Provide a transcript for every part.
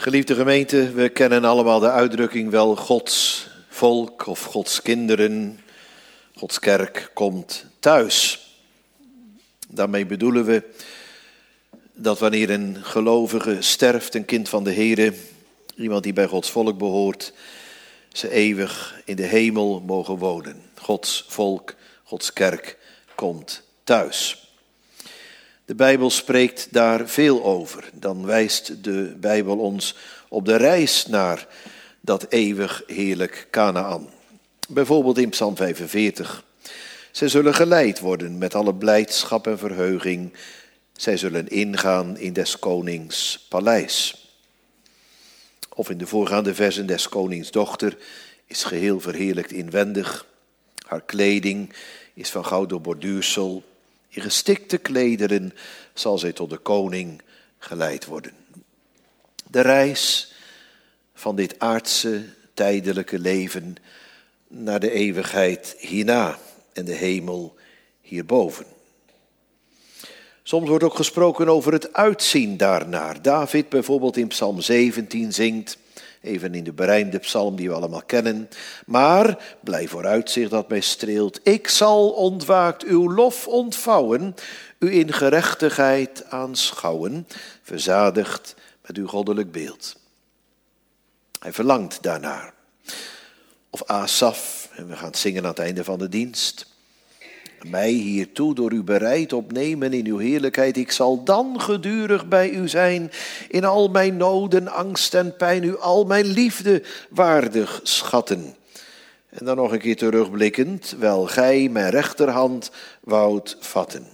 Geliefde gemeente, we kennen allemaal de uitdrukking wel Gods volk of Gods kinderen. Gods kerk komt thuis. Daarmee bedoelen we dat wanneer een gelovige sterft, een kind van de Here, iemand die bij Gods volk behoort, ze eeuwig in de hemel mogen wonen. Gods volk, Gods kerk komt thuis. De Bijbel spreekt daar veel over. Dan wijst de Bijbel ons op de reis naar dat eeuwig heerlijk Kanaän. Bijvoorbeeld in Psalm 45. Zij zullen geleid worden met alle blijdschap en verheuging. Zij zullen ingaan in des konings paleis. Of in de voorgaande versen, des konings dochter is geheel verheerlijkt inwendig. Haar kleding is van gouden borduursel. In gestikte klederen zal zij tot de koning geleid worden. De reis van dit aardse, tijdelijke leven naar de eeuwigheid hierna en de hemel hierboven. Soms wordt ook gesproken over het uitzien daarnaar. David bijvoorbeeld in Psalm 17 zingt, even in de berijmde psalm die we allemaal kennen. Maar, blijf vooruitzicht dat mij streelt, ik zal ontwaakt uw lof ontvouwen, u in gerechtigheid aanschouwen, verzadigd met uw goddelijk beeld. Hij verlangt daarnaar. Of Asaf, en we gaan het zingen aan het einde van de dienst. Mij hiertoe door u bereid opnemen in uw heerlijkheid. Ik zal dan gedurig bij u zijn. In al mijn noden, angst en pijn. U al mijn liefde waardig schatten. En dan nog een keer terugblikkend. Wel gij mijn rechterhand woudt vatten.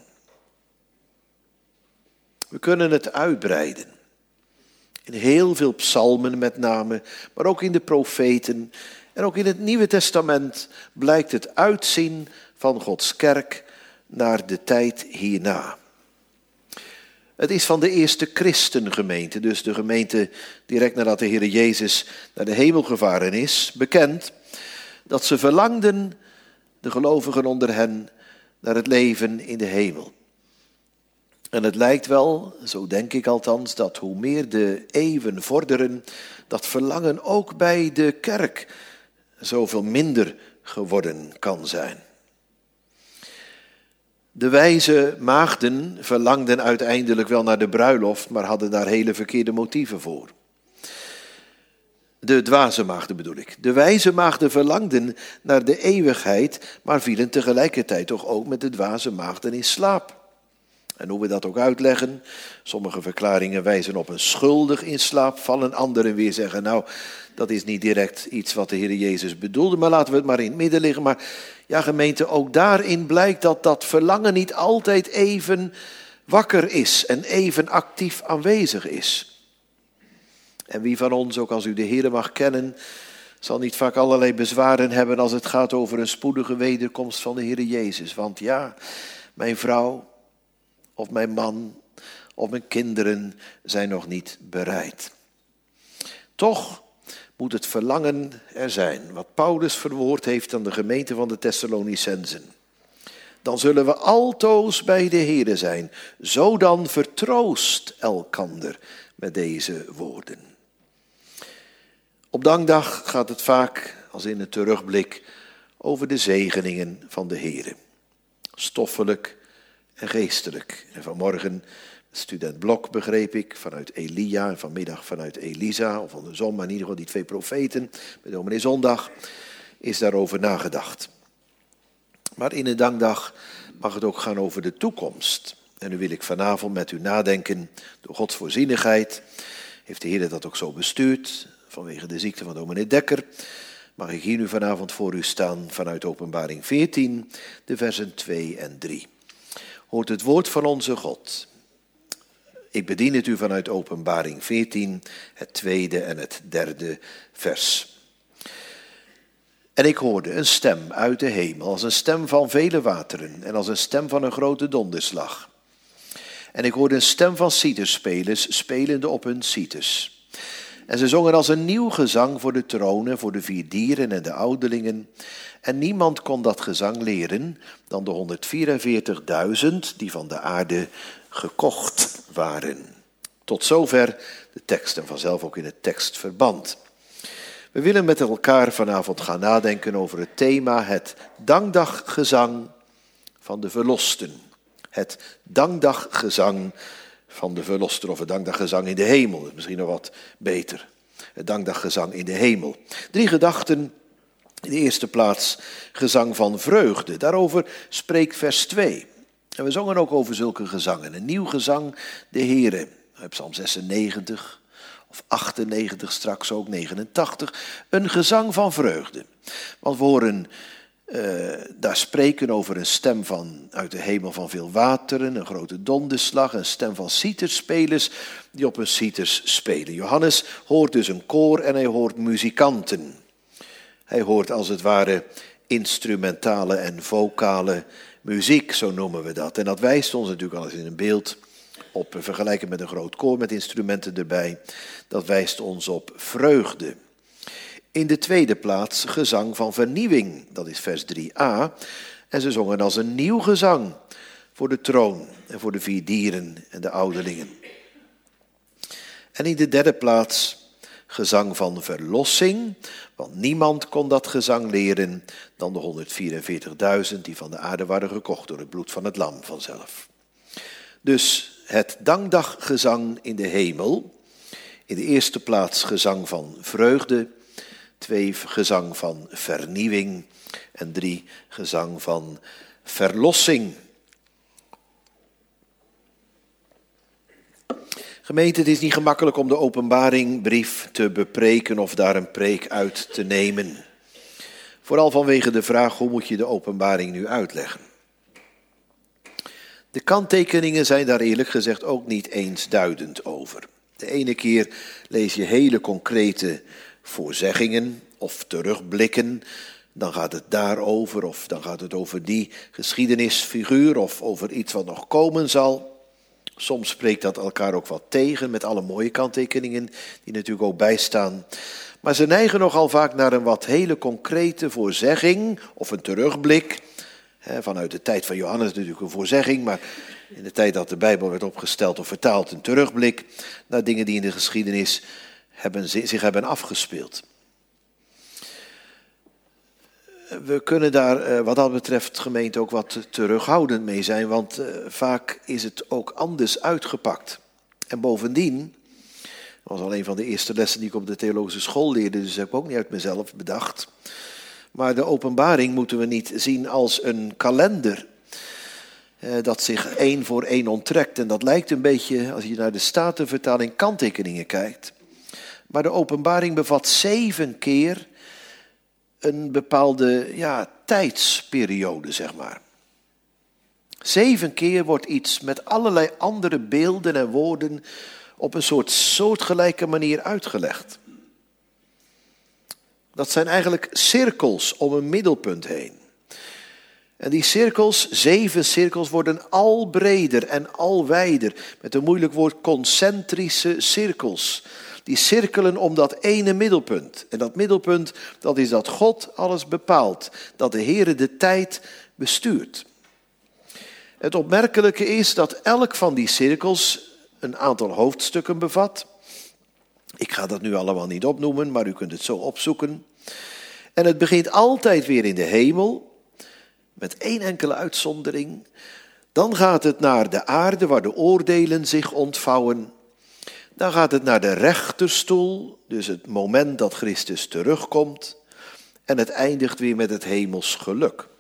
We kunnen het uitbreiden. In heel veel psalmen met name. Maar ook in de profeten. En ook in het Nieuwe Testament blijkt het uitzien van Gods kerk naar de tijd hierna. Het is van de eerste christengemeente, dus de gemeente direct nadat de Heer Jezus naar de hemel gevaren is, bekend dat ze verlangden, de gelovigen onder hen, naar het leven in de hemel. En het lijkt wel, zo denk ik althans, dat hoe meer de eeuwen vorderen, dat verlangen ook bij de kerk zoveel minder geworden kan zijn. De wijze maagden verlangden uiteindelijk wel naar de bruiloft, maar hadden daar hele verkeerde motieven voor. De dwaze maagden bedoel ik. De wijze maagden verlangden naar de eeuwigheid, maar vielen tegelijkertijd toch ook met de dwaze maagden in slaap. En hoe we dat ook uitleggen, sommige verklaringen wijzen op een schuldig in slaap vallen, anderen weer zeggen, nou, dat is niet direct iets wat de Heer Jezus bedoelde, maar laten we het maar in het midden liggen. Maar ja, gemeente, ook daarin blijkt dat dat verlangen niet altijd even wakker is en even actief aanwezig is. En wie van ons, ook als u de Heer mag kennen, zal niet vaak allerlei bezwaren hebben als het gaat over een spoedige wederkomst van de Heer Jezus. Want ja, mijn vrouw of mijn man of mijn kinderen zijn nog niet bereid. Toch moet het verlangen er zijn, wat Paulus verwoord heeft aan de gemeente van de Thessalonicensen. Dan zullen we altoos bij de Heere zijn, zo dan vertroost elkander met deze woorden. Op dankdag gaat het vaak, als in een terugblik, over de zegeningen van de Heere. Stoffelijk en geestelijk. En vanmorgen student Blok, begreep ik, vanuit Elia en vanmiddag vanuit Elisa, of andersom, maar in ieder geval die twee profeten, met dominee Zondag, is daarover nagedacht. Maar in de dankdag mag het ook gaan over de toekomst. En nu wil ik vanavond met u nadenken, door Gods voorzienigheid, heeft de Heer dat ook zo bestuurd, vanwege de ziekte van dominee Dekker, mag ik hier nu vanavond voor u staan vanuit Openbaring 14, de versen 2 en 3. Hoort het woord van onze God. Ik bedien het u vanuit Openbaring 14, het tweede en het derde vers. En ik hoorde een stem uit de hemel, als een stem van vele wateren en als een stem van een grote donderslag. En ik hoorde een stem van citerspelers spelende op hun citers. En ze zongen als een nieuw gezang voor de tronen, voor de 4 dieren en de ouderlingen. En niemand kon dat gezang leren dan de 144.000 die van de aarde gekocht waren. Tot zover de tekst en vanzelf ook in het tekstverband. We willen met elkaar vanavond gaan nadenken over het thema het dankdaggezang van de verlosten. Het dankdaggezang van de verlosten of het dankdaggezang in de hemel. Dat is misschien nog wat beter. Het dankdaggezang in de hemel. 3 gedachten. In de eerste plaats gezang van vreugde. Daarover spreekt vers 2. En we zongen ook over zulke gezangen. Een nieuw gezang, de Heere. Psalm 96 of 98, straks ook 89. Een gezang van vreugde. Want we horen daar spreken over een stem uit de hemel van veel wateren. Een grote donderslag, een stem van citerspelers die op een citers spelen. Johannes hoort dus een koor en hij hoort muzikanten. Hij hoort als het ware instrumentale en vocale muziek, zo noemen we dat. En dat wijst ons natuurlijk al eens in een beeld op, vergelijken met een groot koor met instrumenten erbij. Dat wijst ons op vreugde. In de tweede plaats gezang van vernieuwing, dat is vers 3a. En ze zongen als een nieuw gezang voor de troon en voor de 4 dieren en de ouderlingen. En in de derde plaats gezang van verlossing, want niemand kon dat gezang leren dan de 144.000 die van de aarde waren gekocht door het bloed van het lam vanzelf. Dus het dankdaggezang in de hemel. In de eerste plaats gezang van vreugde, 2 gezang van vernieuwing en 3 gezang van verlossing. Gemeente, het is niet gemakkelijk om de openbaringbrief te bepreken of daar een preek uit te nemen. Vooral vanwege de vraag, hoe moet je de openbaring nu uitleggen? De kanttekeningen zijn daar eerlijk gezegd ook niet eensduidend over. De ene keer lees je hele concrete voorzeggingen of terugblikken. Dan gaat het daarover of dan gaat het over die geschiedenisfiguur of over iets wat nog komen zal. Soms spreekt dat elkaar ook wat tegen met alle mooie kanttekeningen die natuurlijk ook bijstaan. Maar ze neigen nogal vaak naar een wat hele concrete voorzegging of een terugblik. Vanuit de tijd van Johannes natuurlijk een voorzegging, maar in de tijd dat de Bijbel werd opgesteld of vertaald een terugblik naar dingen die in de geschiedenis zich hebben afgespeeld. We kunnen daar wat dat betreft gemeente ook wat terughoudend mee zijn, want vaak is het ook anders uitgepakt. En bovendien, dat was al een van de eerste lessen die ik op de theologische school leerde, dus heb ik ook niet uit mezelf bedacht. Maar de openbaring moeten we niet zien als een kalender dat zich 1 voor 1 onttrekt. En dat lijkt een beetje, als je naar de Statenvertaling kanttekeningen kijkt. Maar de openbaring bevat 7 keer een bepaalde tijdsperiode, zeg maar. 7 keer wordt iets met allerlei andere beelden en woorden op een soortgelijke manier uitgelegd. Dat zijn eigenlijk cirkels om een middelpunt heen. En die cirkels, 7 cirkels, worden al breder en al wijder. Met een moeilijk woord, concentrische cirkels. Die cirkelen om dat ene middelpunt. En dat middelpunt, dat is dat God alles bepaalt. Dat de Heere de tijd bestuurt. Het opmerkelijke is dat elk van die cirkels een aantal hoofdstukken bevat. Ik ga dat nu allemaal niet opnoemen, maar u kunt het zo opzoeken. En het begint altijd weer in de hemel, met 1 enkele uitzondering. Dan gaat het naar de aarde, waar de oordelen zich ontvouwen. Dan gaat het naar de rechterstoel, dus het moment dat Christus terugkomt. En het eindigt weer met het hemels geluk.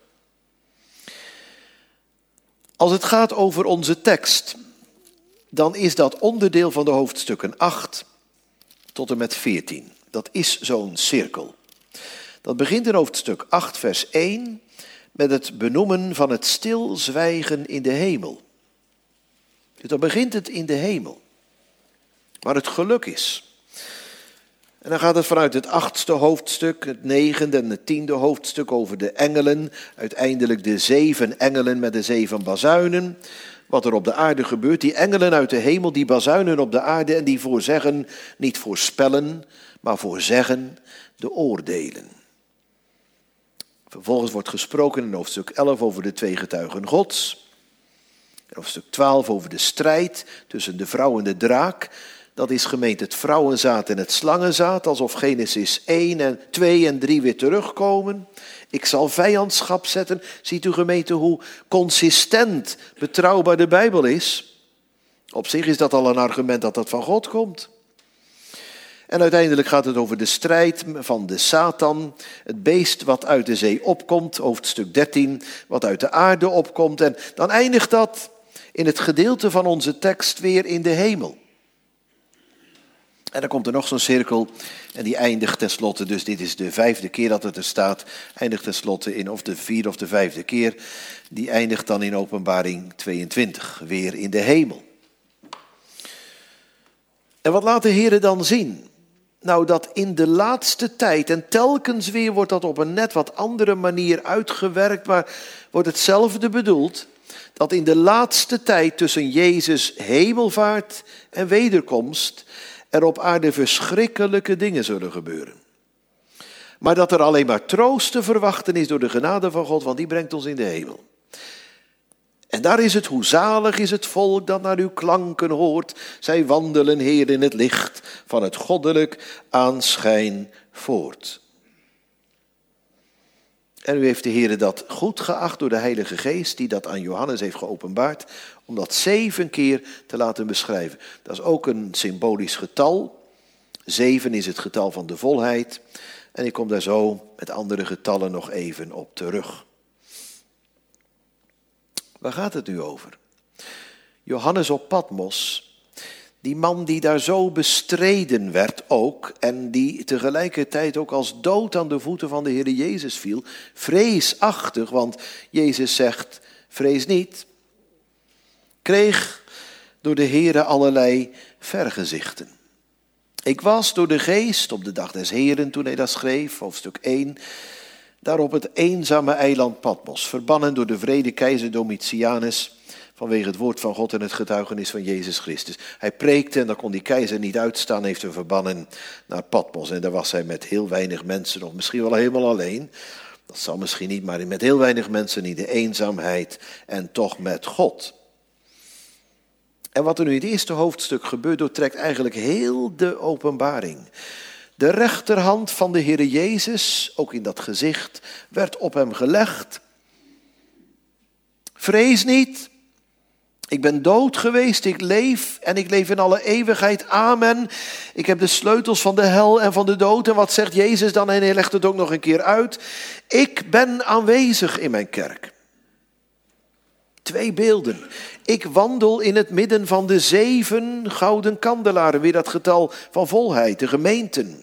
Als het gaat over onze tekst, dan is dat onderdeel van de hoofdstukken 8 tot en met 14. Dat is zo'n cirkel. Dat begint in hoofdstuk 8, vers 1, met het benoemen van het stilzwijgen in de hemel. Dus dan begint het in de hemel, waar het geluk is. En dan gaat het vanuit het 8e hoofdstuk, het 9e en het 10e hoofdstuk over de engelen. Uiteindelijk de 7 engelen met de 7 bazuinen. Wat er op de aarde gebeurt, die engelen uit de hemel, die bazuinen op de aarde en die voorzeggen, niet voorspellen, maar voorzeggen de oordelen. Vervolgens wordt gesproken in hoofdstuk 11 over de 2 getuigen Gods. hoofdstuk 12 over de strijd tussen de vrouw en de draak. Dat is gemeend het vrouwenzaad en het slangenzaad, alsof Genesis 1 en 2 en 3 weer terugkomen. Ik zal vijandschap zetten. Ziet u gemeente hoe consistent, betrouwbaar de Bijbel is? Op zich is dat al een argument dat dat van God komt. En uiteindelijk gaat het over de strijd van de Satan, het beest wat uit de zee opkomt, hoofdstuk 13, wat uit de aarde opkomt. En dan eindigt dat in het gedeelte van onze tekst weer in de hemel. En dan komt er nog zo'n cirkel en die eindigt tenslotte, dus dit is de 5e keer dat het er staat, eindigt tenslotte in of de 4e of de 5e keer, die eindigt dan in Openbaring 22, weer in de hemel. En wat laat de Heer dan zien? Nou, dat in de laatste tijd, en telkens weer wordt dat op een net wat andere manier uitgewerkt, maar wordt hetzelfde bedoeld, dat in de laatste tijd tussen Jezus' hemelvaart en wederkomst er op aarde verschrikkelijke dingen zullen gebeuren. Maar dat er alleen maar troost te verwachten is door de genade van God, want die brengt ons in de hemel. En daar is het, hoe zalig is het volk dat naar uw klanken hoort. Zij wandelen, Heer, in het licht van het goddelijk aanschijn voort. En u heeft de Heer dat goed geacht door de Heilige Geest, die dat aan Johannes heeft geopenbaard, om dat 7 keer te laten beschrijven. Dat is ook een symbolisch getal. 7 is het getal van de volheid. En ik kom daar zo met andere getallen nog even op terug. Waar gaat het nu over? Johannes op Patmos, die man die daar zo bestreden werd ook, en die tegelijkertijd ook als dood aan de voeten van de Heer Jezus viel, vreesachtig, want Jezus zegt, vrees niet, kreeg door de Heere allerlei vergezichten. Ik was door de Geest op de dag des Heeren, toen hij dat schreef, hoofdstuk 1, daar op het eenzame eiland Patmos, verbannen door de wrede keizer Domitianus, vanwege het woord van God en het getuigenis van Jezus Christus. Hij preekte en daar kon die keizer niet uitstaan, heeft hem verbannen naar Patmos. En daar was hij met heel weinig mensen, of misschien wel helemaal alleen. Dat zal misschien niet, maar met heel weinig mensen in de eenzaamheid en toch met God. En wat er nu in het eerste hoofdstuk gebeurt, doortrekt eigenlijk heel de openbaring. De rechterhand van de Heere Jezus, ook in dat gezicht, werd op hem gelegd. Vrees niet, ik ben dood geweest, ik leef en ik leef in alle eeuwigheid, amen. Ik heb de sleutels van de hel en van de dood. En wat zegt Jezus dan? En hij legt het ook nog een keer uit. Ik ben aanwezig in mijn kerk. 2 beelden. Ik wandel in het midden van de 7 gouden kandelaren, weer dat getal van volheid, de gemeenten.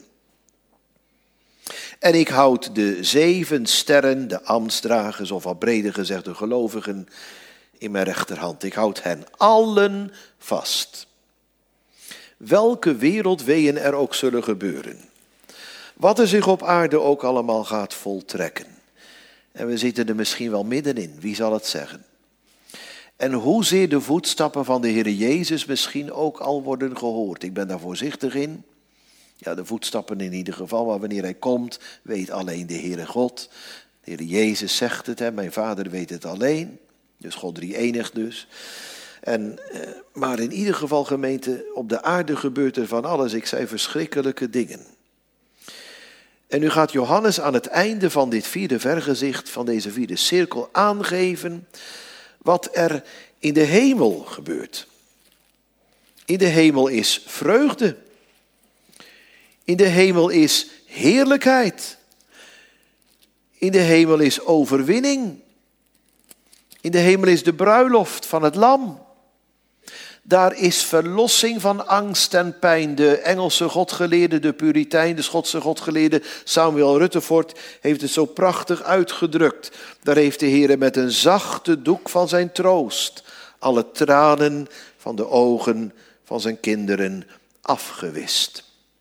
En ik houd de 7 sterren, de ambtsdragers, of wat breder gezegd de gelovigen, in mijn rechterhand. Ik houd hen allen vast. Welke wereldweeën er ook zullen gebeuren. Wat er zich op aarde ook allemaal gaat voltrekken. En we zitten er misschien wel middenin, wie zal het zeggen? En hoezeer de voetstappen van de Heer Jezus misschien ook al worden gehoord. Ik ben daar voorzichtig in. Ja, de voetstappen in ieder geval, maar wanneer hij komt, weet alleen de Heere God. De Heer Jezus zegt het, hè, mijn Vader weet het alleen. Dus God drie-enig dus. Maar in ieder geval, gemeente, op de aarde gebeurt er van alles. Ik zei verschrikkelijke dingen. En nu gaat Johannes aan het einde van dit 4e vergezicht, van deze 4e cirkel, aangeven wat er in de hemel gebeurt. In de hemel is vreugde. In de hemel is heerlijkheid. In de hemel is overwinning. In de hemel is de bruiloft van het lam. Daar is verlossing van angst en pijn. De Engelse godgeleerde, de Puritein, de Schotse godgeleerde Samuel Rutherford heeft het zo prachtig uitgedrukt. Daar heeft de Heer met een zachte doek van zijn troost alle tranen van de ogen van zijn kinderen afgewist.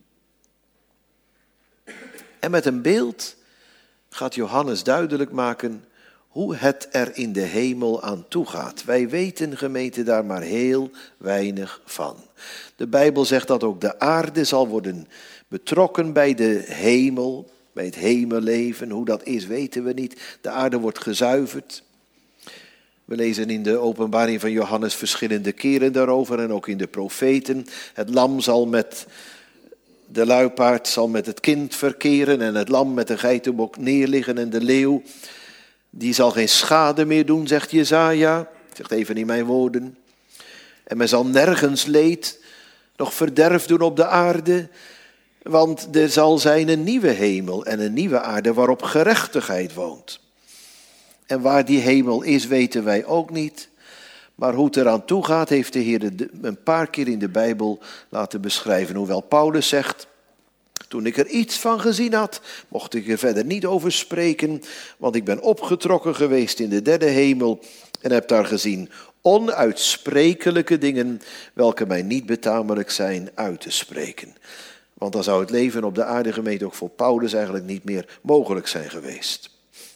En met een beeld gaat Johannes duidelijk maken hoe het er in de hemel aan toe gaat. Wij weten, gemeente, daar maar heel weinig van. De Bijbel zegt dat ook de aarde zal worden betrokken bij de hemel, bij het hemelleven. Hoe dat is, weten we niet. De aarde wordt gezuiverd. We lezen in de openbaring van Johannes verschillende keren daarover en ook in de profeten. Het lam zal met de luipaard zal met het kind verkeren en het lam met de geitenbok neerliggen en de leeuw, die zal geen schade meer doen, zegt Jesaja. Zegt even in mijn woorden. En men zal nergens leed, nog verderf doen op de aarde, want er zal zijn een nieuwe hemel en een nieuwe aarde waarop gerechtigheid woont. En waar die hemel is, weten wij ook niet. Maar hoe het eraan toe gaat, heeft de Heer een paar keer in de Bijbel laten beschrijven. Hoewel Paulus zegt, toen ik er iets van gezien had, mocht ik er verder niet over spreken, want ik ben opgetrokken geweest in de derde hemel en heb daar gezien onuitsprekelijke dingen, welke mij niet betamelijk zijn uit te spreken. Want dan zou het leven op de aarde, gemeente, ook voor Paulus eigenlijk niet meer mogelijk zijn geweest.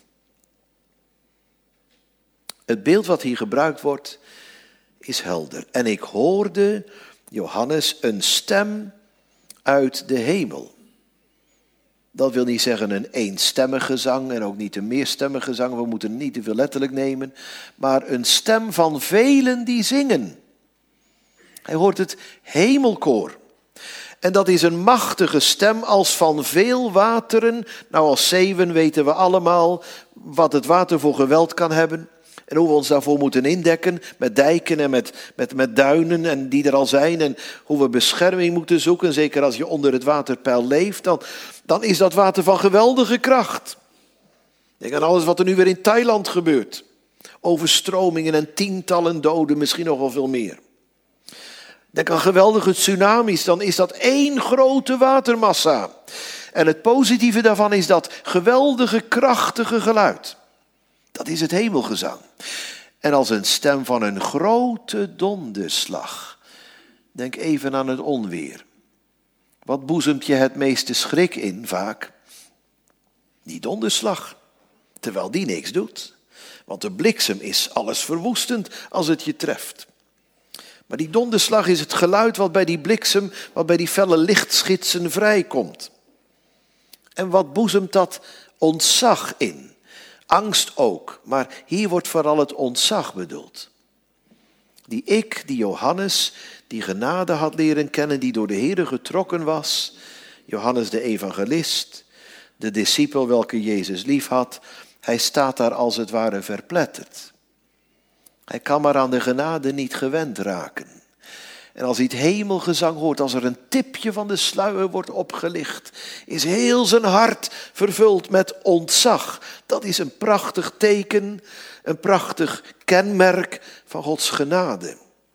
Het beeld wat hier gebruikt wordt, is helder. En ik hoorde, Johannes, een stem uit de hemel. Dat wil niet zeggen een eenstemmige zang en ook niet een meerstemmige zang. We moeten het niet te veel letterlijk nemen. Maar een stem van velen die zingen. Hij hoort het hemelkoor. En dat is een machtige stem als van veel wateren. Nou, als zeeën weten we allemaal wat het water voor geweld kan hebben. En hoe we ons daarvoor moeten indekken met dijken en met duinen en die er al zijn. En hoe we bescherming moeten zoeken. Zeker als je onder het waterpeil leeft, dan is dat water van geweldige kracht. Denk aan alles wat er nu weer in Thailand gebeurt. Overstromingen en tientallen doden, misschien nog wel veel meer. Denk aan geweldige tsunamis, dan is dat één grote watermassa. En het positieve daarvan is dat geweldige, krachtige geluid. Dat is het hemelgezang. En als een stem van een grote donderslag. Denk even aan het onweer. Wat boezemt je het meeste schrik in vaak? Die donderslag. Terwijl die niks doet. Want de bliksem is alles verwoestend als het je treft. Maar die donderslag is het geluid wat bij die bliksem, wat bij die felle lichtschitsen vrijkomt. En wat boezemt dat ontzag in? Angst ook, maar hier wordt vooral het ontzag bedoeld. Die Johannes, die genade had leren kennen, die door de Heere getrokken was. Johannes de evangelist, de discipel welke Jezus lief had. Hij staat daar als het ware verpletterd. Hij kan maar aan de genade niet gewend raken. En als hij het hemelgezang hoort, als er een tipje van de sluier wordt opgelicht, is heel zijn hart vervuld met ontzag. Dat is een prachtig teken, een prachtig kenmerk van Gods genade.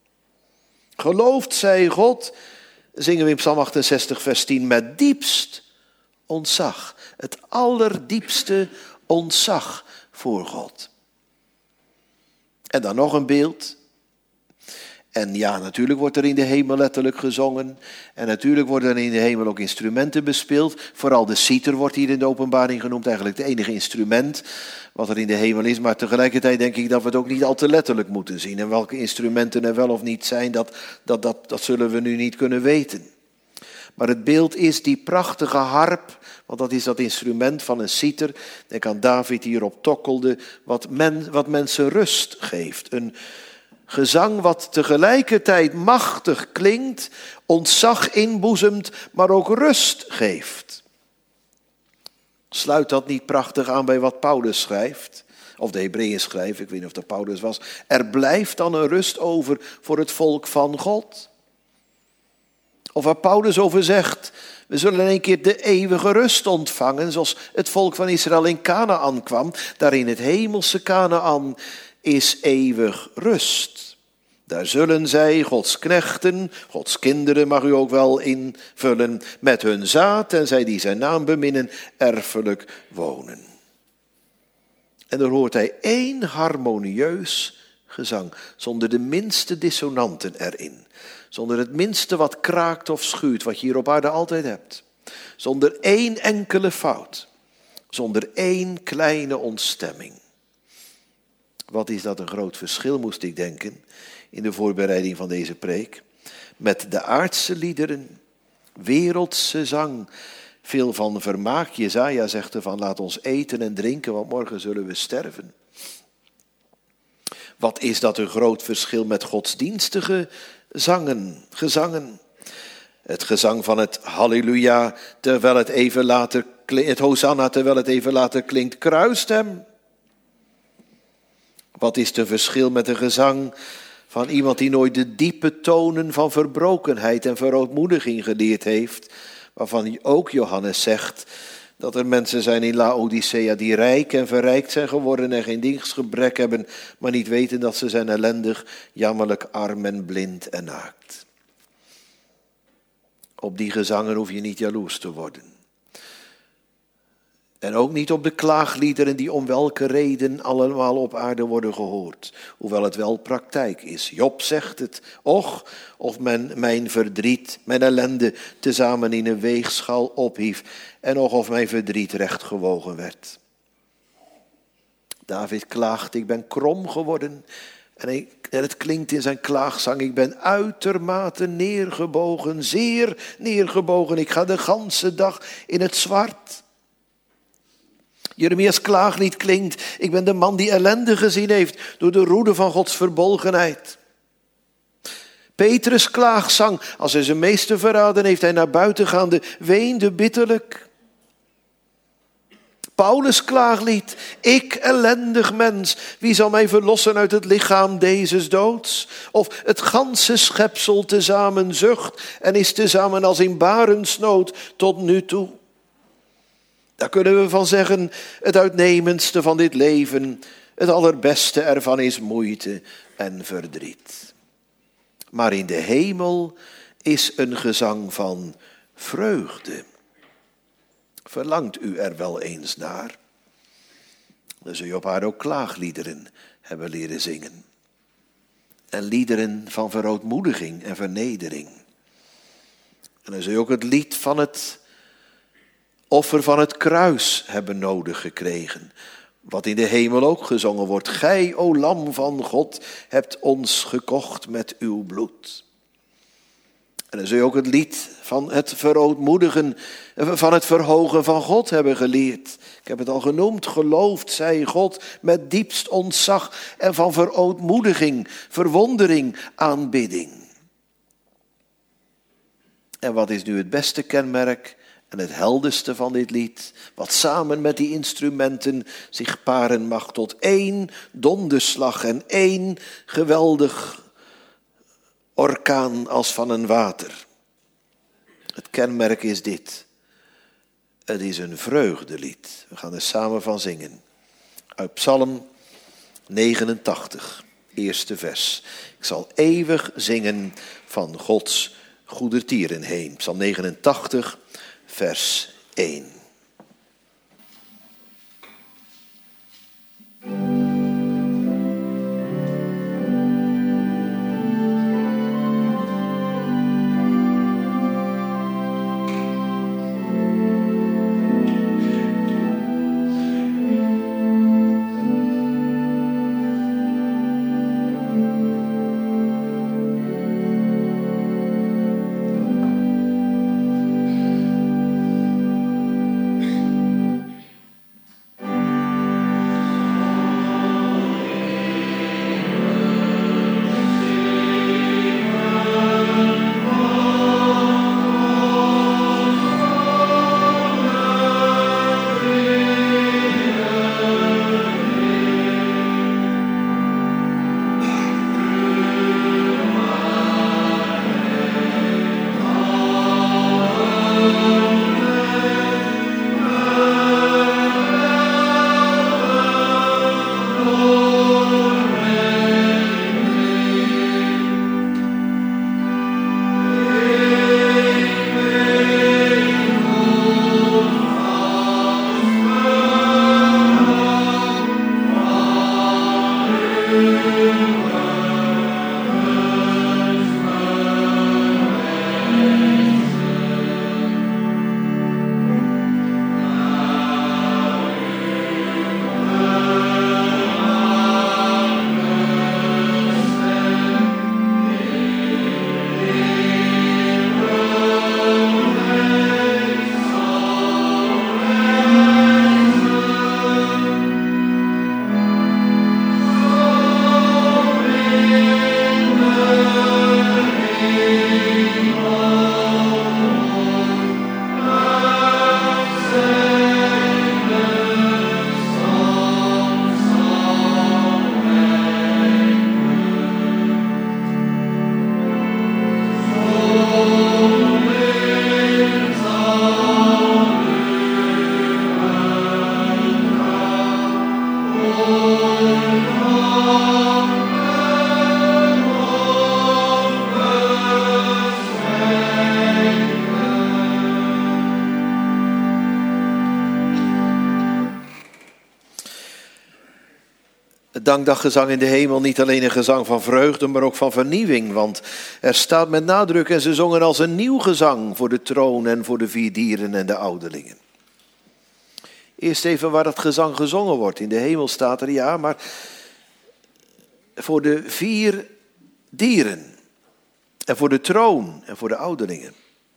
Geloofd zij God, zingen we in Psalm 68 vers 10, met diepst ontzag. Het allerdiepste ontzag voor God. En dan nog een beeld. En ja, natuurlijk wordt er in de hemel letterlijk gezongen. En natuurlijk worden er in de hemel ook instrumenten bespeeld. Vooral de citer wordt hier in de openbaring genoemd. Eigenlijk het enige instrument wat er in de hemel is. Maar tegelijkertijd denk ik dat we het ook niet al te letterlijk moeten zien. En welke instrumenten er wel of niet zijn, dat zullen we nu niet kunnen weten. Maar het beeld is die prachtige harp. Want dat is dat instrument van een citer. Denk aan David die hierop tokkelde. Wat mensen rust geeft. Een gezang wat tegelijkertijd machtig klinkt, ontzag inboezemt, maar ook rust geeft. Sluit dat niet prachtig aan bij wat Paulus schrijft? Of de Hebreeën schrijft, ik weet niet of dat Paulus was. Er blijft dan een rust over voor het volk van God. Of waar Paulus over zegt, we zullen in een keer de eeuwige rust ontvangen, zoals het volk van Israël in Kanaän kwam. Daarin het hemelse Kanaän is eeuwig rust. Daar zullen zij, Gods knechten, Gods kinderen mag u ook wel invullen, met hun zaad en zij die zijn naam beminnen, erfelijk wonen. En dan hoort hij één harmonieus gezang, zonder de minste dissonanten erin. Zonder het minste wat kraakt of schuurt, wat je hier op aarde altijd hebt. Zonder één enkele fout. Zonder één kleine ontstemming. Wat is dat een groot verschil, moest ik denken, in de voorbereiding van deze preek. Met de aardse liederen, wereldse zang, veel van vermaak. Jesaja zegt ervan, laat ons eten en drinken, want morgen zullen we sterven. Wat is dat een groot verschil met godsdienstige gezangen. Het gezang van het halleluja, terwijl het even later het hosanna, terwijl het even later klinkt, kruist hem. Wat is het verschil met een gezang van iemand die nooit de diepe tonen van verbrokenheid en verootmoediging geleerd heeft, waarvan ook Johannes zegt dat er mensen zijn in Laodicea die rijk en verrijkt zijn geworden en geen dienstgebrek hebben, maar niet weten dat ze zijn ellendig, jammerlijk, arm en blind en naakt. Op die gezangen hoef je niet jaloers te worden. En ook niet op de klaagliederen die om welke reden allemaal op aarde worden gehoord. Hoewel het wel praktijk is. Job zegt het. Och, of men mijn verdriet, mijn ellende tezamen in een weegschaal ophief. En och of mijn verdriet recht gewogen werd. David klaagt, ik ben krom geworden. En het klinkt in zijn klaagzang, ik ben uitermate neergebogen, zeer neergebogen. Ik ga de ganse dag in het zwart. Jeremia's klaaglied klinkt, ik ben de man die ellende gezien heeft door de roede van Gods verbolgenheid. Petrus' klaagzang, als hij zijn meester verraden heeft, hij naar buiten gaande weende bitterlijk. Paulus' klaaglied, ik ellendig mens, wie zal mij verlossen uit het lichaam dezes doods? Of het ganse schepsel tezamen zucht en is tezamen als in barensnood tot nu toe. Daar kunnen we van zeggen, het uitnemendste van dit leven, het allerbeste ervan is moeite en verdriet. Maar in de hemel is een gezang van vreugde. Verlangt u er wel eens naar? Dan zul je op haar ook klaagliederen hebben leren zingen. En liederen van verootmoediging en vernedering. En dan zul je ook het lied van het offer van het kruis hebben nodig gekregen. Wat in de hemel ook gezongen wordt. Gij, o lam van God, hebt ons gekocht met uw bloed. En dan zul je ook het lied van het verootmoedigen, van het verhogen van God hebben geleerd. Ik heb het al genoemd, geloofd zij God met diepst ontzag en van verootmoediging, verwondering, aanbidding. En wat is nu het beste kenmerk en het helderste van dit lied, wat samen met die instrumenten zich paren mag tot één donderslag en één geweldig orkaan als van een water. Het kenmerk is dit. Het is een vreugdelied. We gaan er samen van zingen. Uit Psalm 89, eerste vers. Ik zal eeuwig zingen van Gods goedertieren heen. Psalm 89, vers 1. Het dankdaggezang in de hemel niet alleen een gezang van vreugde, maar ook van vernieuwing. Want er staat met nadruk en ze zongen als een nieuw gezang voor de troon en voor de 4 dieren en de ouderlingen. Eerst even waar dat gezang gezongen wordt. In de hemel staat er ja, maar voor de 4 dieren. En voor de troon en voor de ouderlingen.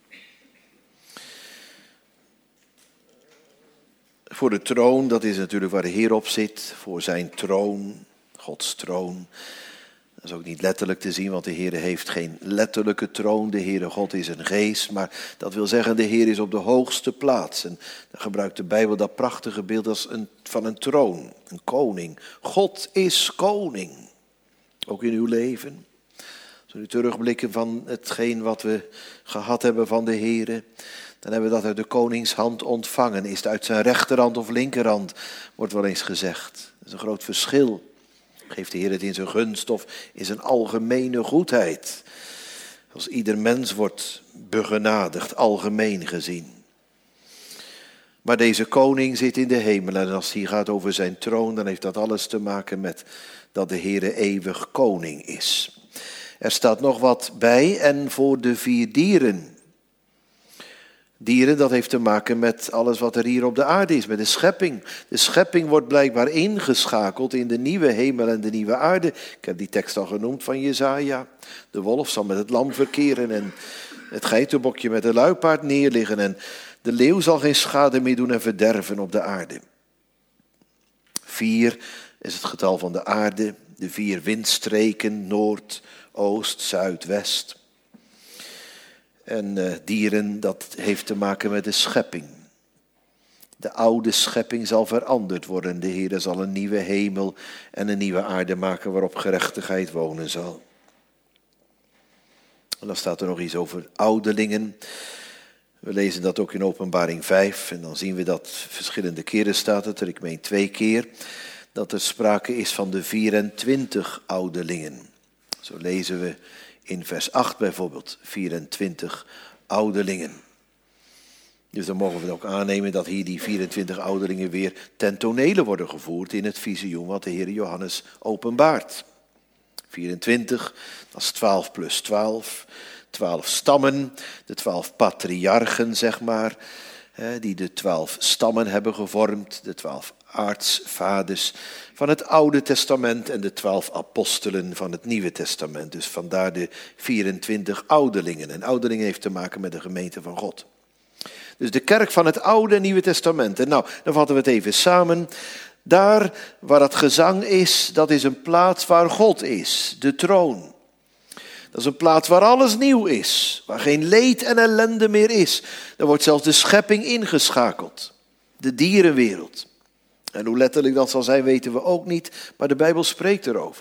Voor de troon, dat is natuurlijk waar de Heer op zit. Voor zijn troon, Gods troon. Dat is ook niet letterlijk te zien, want de Heer heeft geen letterlijke troon. De Heere God is een geest, maar dat wil zeggen de Heer is op de hoogste plaats. En dan gebruikt de Bijbel dat prachtige beeld van een troon, een koning. God is koning, ook in uw leven. Als we nu terugblikken van hetgeen wat we gehad hebben van de Heere, dan hebben we dat uit de koningshand ontvangen. Is het uit zijn rechterhand of linkerhand, wordt wel eens gezegd. Dat is een groot verschil. Geeft de Heer het in zijn gunst of in zijn algemene goedheid? Als ieder mens wordt begenadigd, algemeen gezien. Maar deze koning zit in de hemel en als hij gaat over zijn troon, dan heeft dat alles te maken met dat de Heer eeuwig koning is. Er staat nog wat bij en voor de 4 dieren. Dieren, dat heeft te maken met alles wat er hier op de aarde is, met de schepping. De schepping wordt blijkbaar ingeschakeld in de nieuwe hemel en de nieuwe aarde. Ik heb die tekst al genoemd van Jesaja. De wolf zal met het lam verkeren en het geitenbokje met de luipaard neerliggen. En de leeuw zal geen schade meer doen en verderven op de aarde. 4 is het getal van de aarde. De 4 windstreken, noord, oost, zuid, west. En dieren, dat heeft te maken met de schepping. De oude schepping zal veranderd worden. De Heer zal een nieuwe hemel en een nieuwe aarde maken waarop gerechtigheid wonen zal. En dan staat er nog iets over ouderlingen. We lezen dat ook in Openbaring 5 en dan zien we dat verschillende keren staat het er, ik meen 2 keer, dat er sprake is van de 24 ouderlingen. Zo lezen we in vers 8 bijvoorbeeld, 24 ouderlingen. Dus dan mogen we ook aannemen dat hier die 24 ouderlingen weer ten tonele worden gevoerd in het visioen wat de Heer Johannes openbaart. 24, dat is 12 plus 12. 12 stammen, de 12 patriarchen zeg maar, die de 12 stammen hebben gevormd. De 12 aartsvaders van het Oude Testament en de 12 apostelen van het Nieuwe Testament. Dus vandaar de 24 ouderlingen. En ouderlingen heeft te maken met de gemeente van God. Dus de kerk van het Oude en Nieuwe Testament. En nou, dan vatten we het even samen. Daar waar het gezang is, dat is een plaats waar God is, de troon. Dat is een plaats waar alles nieuw is, waar geen leed en ellende meer is. Daar wordt zelfs de schepping ingeschakeld, de dierenwereld. En hoe letterlijk dat zal zijn weten we ook niet, maar de Bijbel spreekt erover.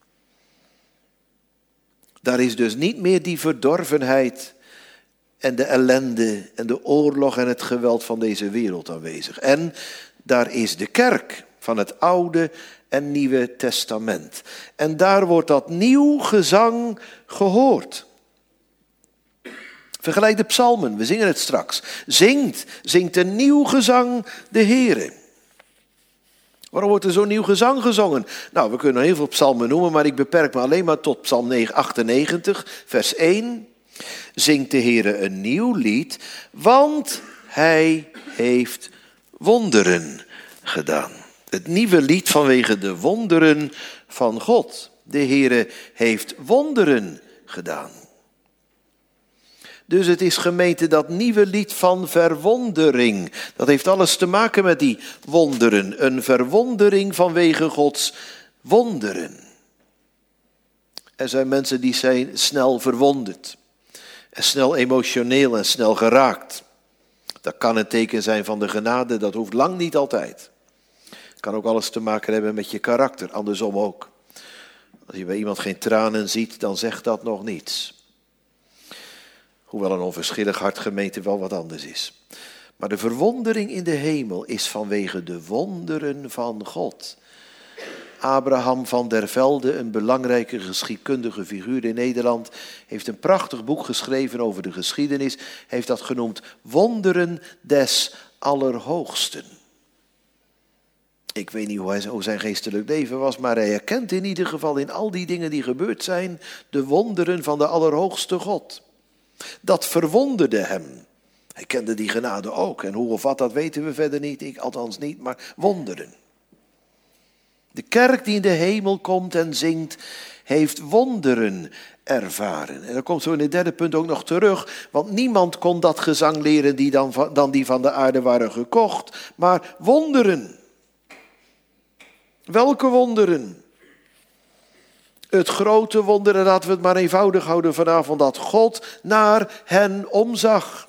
Daar is dus niet meer die verdorvenheid en de ellende en de oorlog en het geweld van deze wereld aanwezig. En daar is de kerk van het Oude en Nieuwe Testament. En daar wordt dat nieuw gezang gehoord. Vergelijk de psalmen, we zingen het straks. Zingt een nieuw gezang de Heere. Waarom wordt er zo'n nieuw gezang gezongen? Nou, we kunnen heel veel psalmen noemen, maar ik beperk me alleen maar tot psalm 98, vers 1. Zingt de Heere een nieuw lied, want hij heeft wonderen gedaan. Het nieuwe lied vanwege de wonderen van God. De Heere heeft wonderen gedaan. Dus het is gemeente dat nieuwe lied van verwondering. Dat heeft alles te maken met die wonderen. Een verwondering vanwege Gods wonderen. Er zijn mensen die zijn snel verwonderd. En snel emotioneel en snel geraakt. Dat kan een teken zijn van de genade, dat hoeft lang niet altijd. Het kan ook alles te maken hebben met je karakter, andersom ook. Als je bij iemand geen tranen ziet, dan zegt dat nog niets. Hoewel een onverschillig hart gemeente wel wat anders is. Maar de verwondering in de hemel is vanwege de wonderen van God. Abraham van der Velde, een belangrijke geschiedkundige figuur in Nederland, heeft een prachtig boek geschreven over de geschiedenis. Heeft dat genoemd Wonderen des Allerhoogsten. Ik weet niet hoe zijn geestelijk leven was, maar hij herkent in ieder geval in al die dingen die gebeurd zijn de wonderen van de Allerhoogste God. Dat verwonderde hem. Hij kende die genade ook. En hoe of wat, dat weten we verder niet. Ik althans niet, maar wonderen. De kerk die in de hemel komt en zingt, heeft wonderen ervaren. En dat komt zo in het derde punt ook nog terug. Want niemand kon dat gezang leren dan die van de aarde waren gekocht. Maar wonderen. Welke wonderen? Het grote wonder, en laten we het maar eenvoudig houden vanavond, dat God naar hen omzag.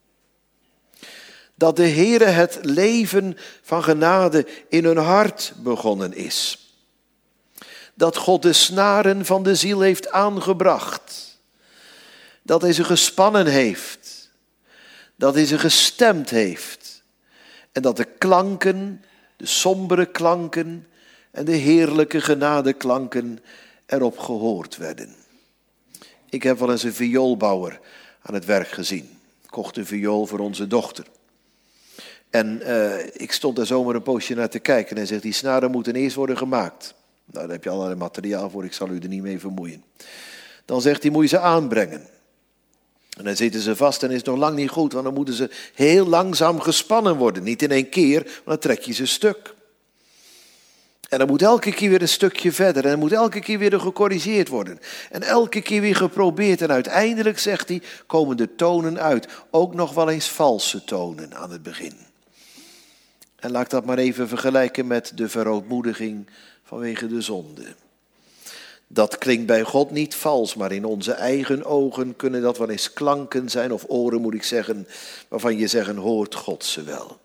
Dat de Heere het leven van genade in hun hart begonnen is. Dat God de snaren van de ziel heeft aangebracht. Dat hij ze gespannen heeft. Dat hij ze gestemd heeft. En dat de klanken, de sombere klanken en de heerlijke genadeklanken erop gehoord werden. Ik heb wel eens een vioolbouwer aan het werk gezien. Ik kocht een viool voor onze dochter. En ik stond daar zomaar een poosje naar te kijken en hij zegt, die snaren moeten eerst worden gemaakt. Nou, daar heb je allerlei materiaal voor, ik zal u er niet mee vermoeien. Dan zegt hij, moet je ze aanbrengen. En dan zitten ze vast en is nog lang niet goed, want dan moeten ze heel langzaam gespannen worden. Niet in één keer, want dan trek je ze stuk. En dan moet elke keer weer een stukje verder. En dan moet elke keer weer gecorrigeerd worden. En elke keer weer geprobeerd. En uiteindelijk, zegt hij, komen de tonen uit. Ook nog wel eens valse tonen aan het begin. En laat ik dat maar even vergelijken met de verootmoediging vanwege de zonde. Dat klinkt bij God niet vals, maar in onze eigen ogen kunnen dat wel eens klanken zijn, of oren moet ik zeggen, waarvan je zeggen, hoort God ze wel.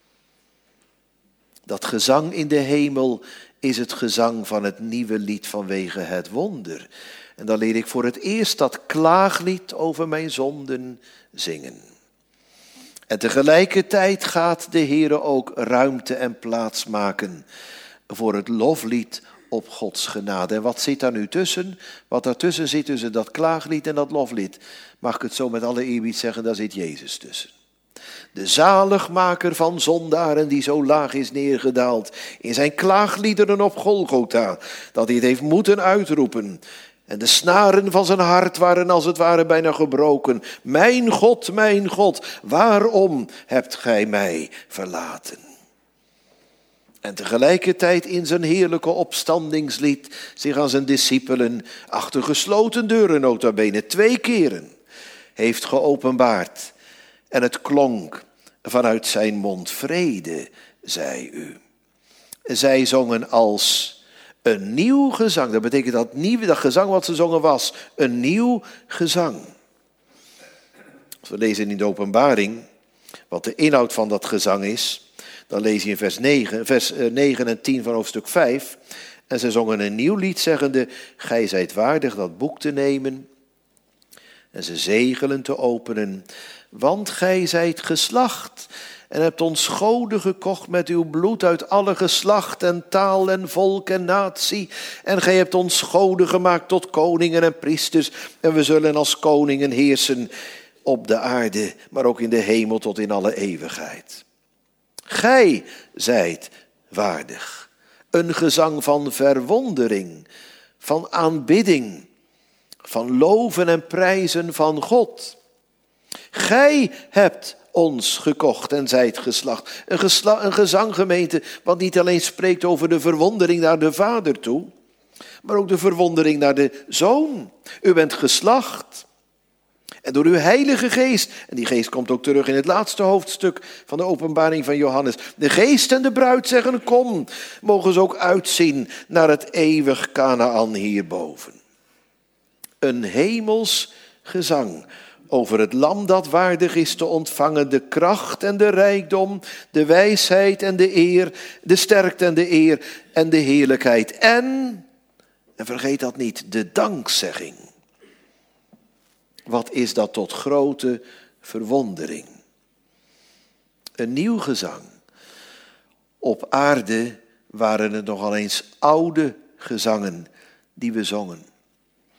Dat gezang in de hemel is het gezang van het nieuwe lied vanwege het wonder. En dan leer ik voor het eerst dat klaaglied over mijn zonden zingen. En tegelijkertijd gaat de Heere ook ruimte en plaats maken voor het loflied op Gods genade. En wat zit daar nu tussen? Wat daartussen zit tussen dat klaaglied en dat loflied, mag ik het zo met alle eerbied zeggen, daar zit Jezus tussen. De zaligmaker van zondaren die zo laag is neergedaald in zijn klaagliederen op Golgotha, dat hij het heeft moeten uitroepen. En de snaren van zijn hart waren als het ware bijna gebroken. Mijn God, waarom hebt gij mij verlaten? En tegelijkertijd in zijn heerlijke opstandingslied zich aan zijn discipelen achter gesloten deuren nota bene 2 keren heeft geopenbaard. En het klonk vanuit zijn mond, vrede, zei u. Zij zongen als een nieuw gezang. Dat betekent dat gezang wat ze zongen was een nieuw gezang. Als we lezen in de Openbaring wat de inhoud van dat gezang is, dan lees je in vers 9 en 10 van hoofdstuk 5. En ze zongen een nieuw lied zeggende, gij zijt waardig dat boek te nemen en ze zegelen te openen. Want gij zijt geslacht en hebt ons goden gekocht met uw bloed uit alle geslacht en taal en volk en natie. En gij hebt ons goden gemaakt tot koningen en priesters. En we zullen als koningen heersen op de aarde, maar ook in de hemel tot in alle eeuwigheid. Gij zijt waardig. Een gezang van verwondering, van aanbidding, van loven en prijzen van God. Gij hebt ons gekocht en zijt geslacht. Een gezanggemeente wat niet alleen spreekt over de verwondering naar de Vader toe, maar ook de verwondering naar de Zoon. U bent geslacht. En door uw Heilige Geest, en die Geest komt ook terug in het laatste hoofdstuk van de Openbaring van Johannes. De Geest en de bruid zeggen, kom, mogen ze ook uitzien naar het eeuwig Kanaan hierboven. Een hemels gezang over het lam dat waardig is te ontvangen, de kracht en de rijkdom, de wijsheid en de eer, de sterkte en de eer en de heerlijkheid. En vergeet dat niet, de dankzegging. Wat is dat tot grote verwondering? Een nieuw gezang. Op aarde waren het nogal eens oude gezangen die we zongen.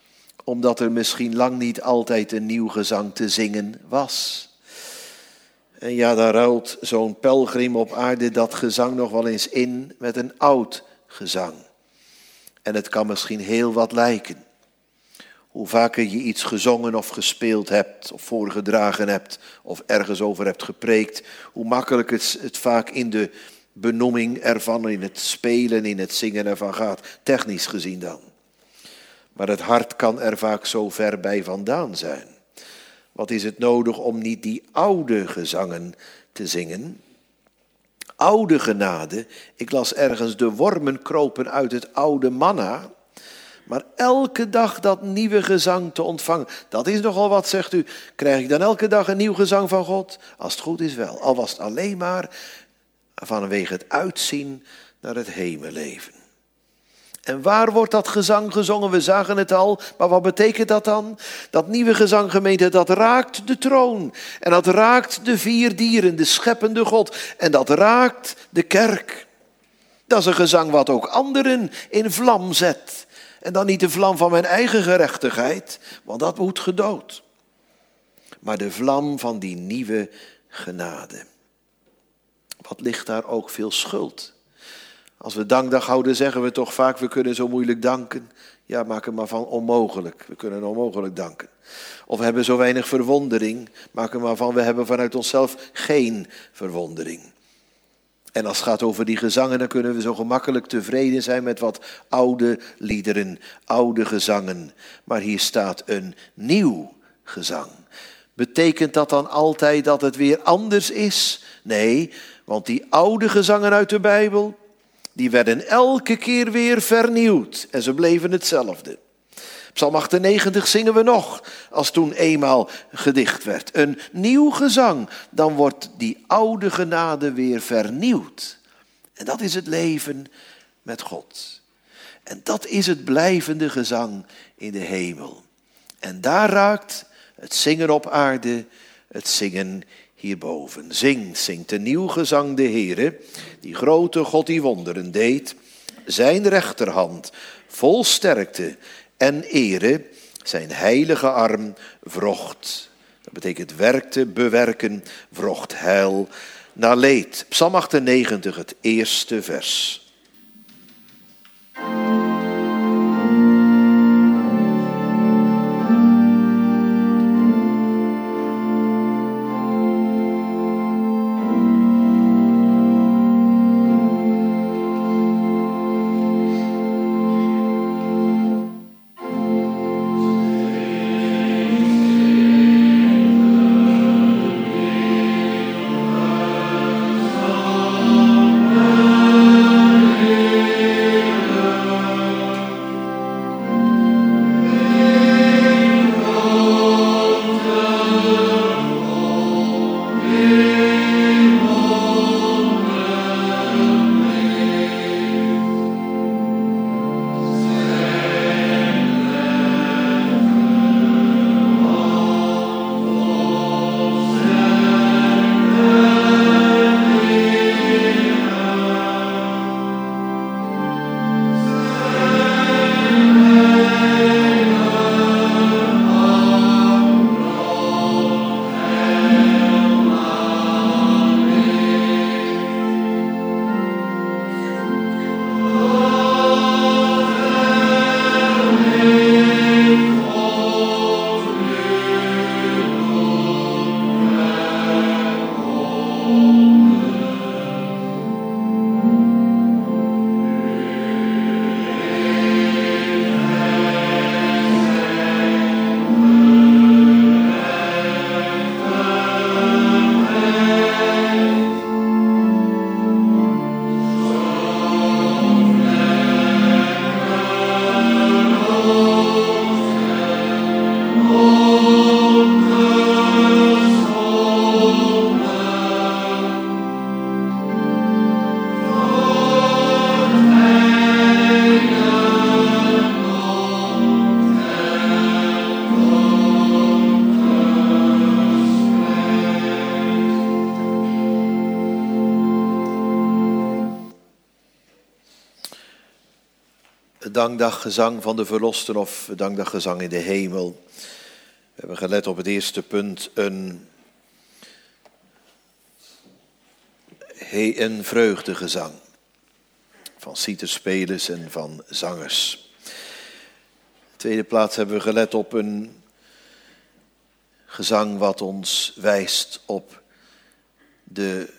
Omdat er misschien lang niet altijd een nieuw gezang te zingen was. En ja, daar ruilt zo'n pelgrim op aarde dat gezang nog wel eens in met een oud gezang. En het kan misschien heel wat lijken. Hoe vaker je iets gezongen of gespeeld hebt, of voorgedragen hebt, of ergens over hebt gepreekt, hoe makkelijk het vaak in de benoeming ervan, in het spelen, in het zingen ervan gaat, technisch gezien dan. Maar het hart kan er vaak zo ver bij vandaan zijn. Wat is het nodig om niet die oude gezangen te zingen? Oude genade, ik las ergens, de wormen kropen uit het oude manna. Maar elke dag dat nieuwe gezang te ontvangen, dat is nogal wat, zegt u. Krijg ik dan elke dag een nieuw gezang van God? Als het goed is wel, al was het alleen maar vanwege het uitzien naar het hemelleven. En waar wordt dat gezang gezongen? We zagen het al, maar wat betekent dat dan? Dat nieuwe gezang, gemeente, dat raakt de troon. En dat raakt de vier dieren, de scheppende God. En dat raakt de kerk. Dat is een gezang wat ook anderen in vlam zet. En dan niet de vlam van mijn eigen gerechtigheid, want dat moet gedood. Maar de vlam van die nieuwe genade. Wat ligt daar ook veel schuld. Als we dankdag houden, zeggen we toch vaak, we kunnen zo moeilijk danken. Ja, maak het maar van onmogelijk. We kunnen onmogelijk danken. Of we hebben zo weinig verwondering. Maak er maar van, we hebben vanuit onszelf geen verwondering. En als het gaat over die gezangen, dan kunnen we zo gemakkelijk tevreden zijn met wat oude liederen, oude gezangen. Maar hier staat een nieuw gezang. Betekent dat dan altijd dat het weer anders is? Nee, want die oude gezangen uit de Bijbel, die werden elke keer weer vernieuwd en ze bleven hetzelfde. Psalm 98 zingen we nog, als toen eenmaal gedicht werd. Een nieuw gezang, dan wordt die oude genade weer vernieuwd. En dat is het leven met God. En dat is het blijvende gezang in de hemel. En daar raakt het zingen op aarde, het zingen hierboven. Zingt een nieuw gezang de Heere, die grote God die wonderen deed. Zijn rechterhand vol sterkte en ere, zijn heilige arm wrocht. Dat betekent werkte, bewerken, wrocht heil na leed. Psalm 98, het eerste vers. Dankdaggezang van de verlosten of dankdaggezang in de hemel. We hebben gelet op het eerste punt, een een vreugdegezang van citerspelers en van zangers. In de tweede plaats hebben we gelet op een gezang wat ons wijst op de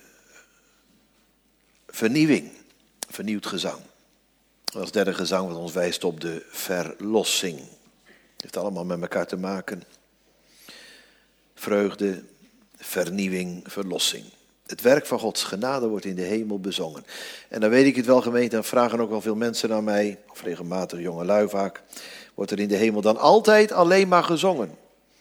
vernieuwing, vernieuwd gezang. Als derde gezang wat ons wijst op de verlossing. Het heeft allemaal met elkaar te maken. Vreugde, vernieuwing, verlossing. Het werk van Gods genade wordt in de hemel bezongen. En dan weet ik het wel, gemeente, en vragen ook wel veel mensen aan mij, of regelmatig jongelui vaak, wordt er in de hemel dan altijd alleen maar gezongen.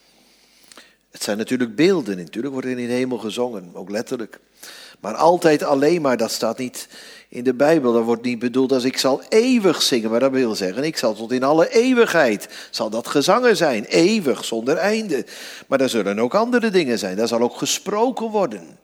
Het zijn natuurlijk beelden, natuurlijk wordt er in de hemel gezongen, ook letterlijk. Maar altijd alleen maar, dat staat niet in de Bijbel. Dat wordt niet bedoeld als ik zal eeuwig zingen, maar dat wil zeggen, ik zal tot in alle eeuwigheid, zal dat gezangen zijn, eeuwig, zonder einde. Maar er zullen ook andere dingen zijn, daar zal ook gesproken worden.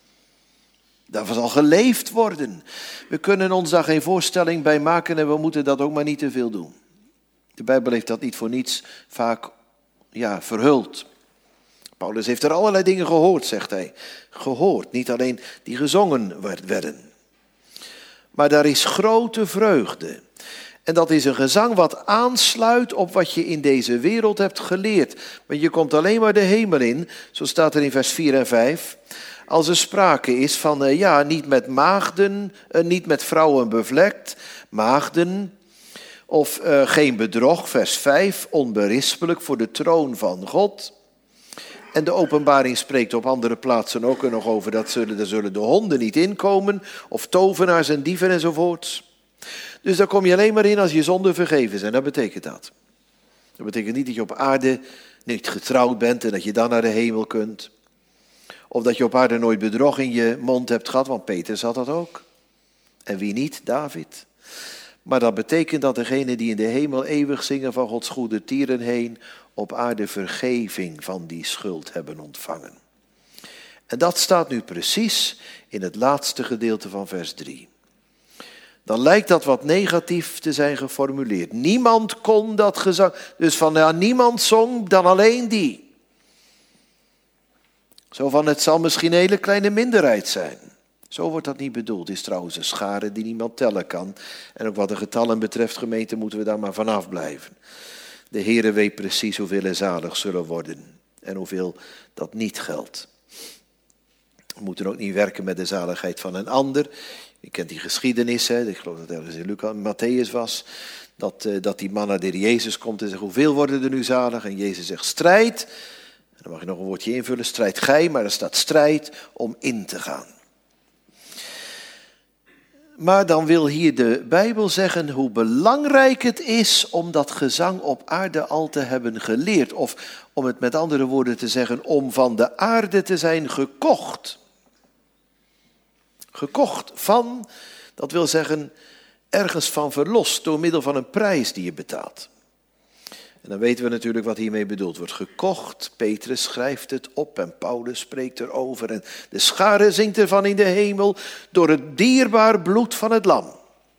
Daar zal geleefd worden. We kunnen ons daar geen voorstelling bij maken en we moeten dat ook maar niet te veel doen. De Bijbel heeft dat niet voor niets vaak verhuld. Paulus heeft er allerlei dingen gehoord, zegt hij. Gehoord, niet alleen die gezongen werden. Maar daar is grote vreugde. En dat is een gezang wat aansluit op wat je in deze wereld hebt geleerd. Want je komt alleen maar de hemel in, zo staat er in vers 4 en 5... als er sprake is van, niet met maagden, niet met vrouwen bevlekt, maagden, of geen bedrog, vers 5, onberispelijk voor de troon van God. En de openbaring spreekt op andere plaatsen ook nog over, er zullen de honden niet inkomen, of tovenaars en dieven enzovoorts. Dus daar kom je alleen maar in als je zonden vergeven zijn, dat betekent dat. Dat betekent niet dat je op aarde niet getrouwd bent en dat je dan naar de hemel kunt. Of dat je op aarde nooit bedrog in je mond hebt gehad, want Petrus had dat ook. En wie niet? David. Maar dat betekent dat degenen die in de hemel eeuwig zingen van Gods goede tieren heen, op aarde vergeving van die schuld hebben ontvangen. En dat staat nu precies in het laatste gedeelte van vers 3. Dan lijkt dat wat negatief te zijn geformuleerd. Niemand kon dat gezang, dus van niemand zong dan alleen die. Zo van, het zal misschien een hele kleine minderheid zijn. Zo wordt dat niet bedoeld. Het is trouwens een schare die niemand tellen kan. En ook wat de getallen betreft, gemeente, moeten we daar maar vanaf blijven. De Heere weet precies hoeveel er zalig zullen worden. En hoeveel dat niet geldt. We moeten ook niet werken met de zaligheid van een ander. Je kent die geschiedenis, hè? Ik geloof dat het ergens in Lucas en Matthäus was. Dat die man naar de Heer Jezus komt en zegt, hoeveel worden er nu zalig? En Jezus zegt, strijd. En dan mag je nog een woordje invullen, strijd gij, maar er staat strijd om in te gaan. Maar dan wil hier de Bijbel zeggen hoe belangrijk het is om dat gezang op aarde al te hebben geleerd. Of om het met andere woorden te zeggen, om van de aarde te zijn gekocht. Gekocht van, dat wil zeggen, ergens van verlost door middel van een prijs die je betaalt. En dan weten we natuurlijk wat hiermee bedoeld wordt. Gekocht, Petrus schrijft het op en Paulus spreekt erover. En de schare zingt ervan in de hemel door het dierbaar bloed van het lam.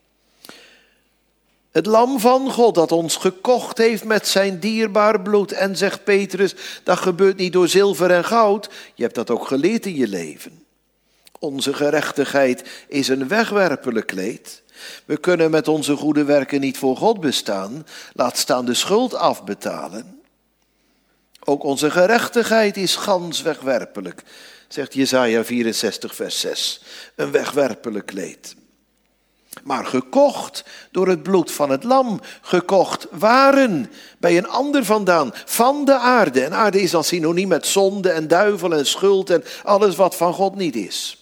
Het lam van God dat ons gekocht heeft met zijn dierbaar bloed. En zegt Petrus, dat gebeurt niet door zilver en goud. Je hebt dat ook geleerd in je leven. Onze gerechtigheid is een wegwerpelijk kleed. We kunnen met onze goede werken niet voor God bestaan, laat staan de schuld afbetalen. Ook onze gerechtigheid is gans wegwerpelijk, zegt Jesaja 64 vers 6. Een wegwerpelijk kleed. Maar gekocht door het bloed van het lam, gekocht waren bij een ander vandaan, van de aarde. En aarde is dan synoniem met zonde en duivel en schuld en alles wat van God niet is.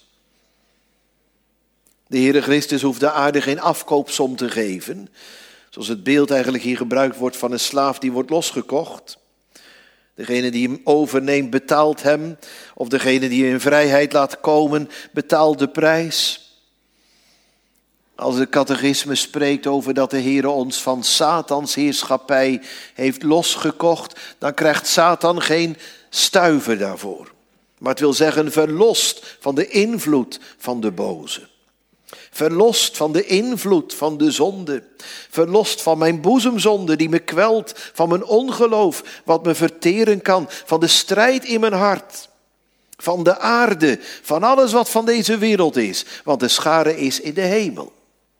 De Heere Christus hoeft de aarde geen afkoopsom te geven. Zoals het beeld eigenlijk hier gebruikt wordt van een slaaf die wordt losgekocht. Degene die hem overneemt betaalt hem. Of degene die hem in vrijheid laat komen betaalt de prijs. Als de catechisme spreekt over dat de Heere ons van Satans heerschappij heeft losgekocht, dan krijgt Satan geen stuiver daarvoor. Maar het wil zeggen verlost van de invloed van de boze. Verlost van de invloed van de zonde. Verlost van mijn boezemzonde die me kwelt. Van mijn ongeloof wat me verteren kan. Van de strijd in mijn hart. Van de aarde, van alles wat van deze wereld is. Want de schare is in de hemel.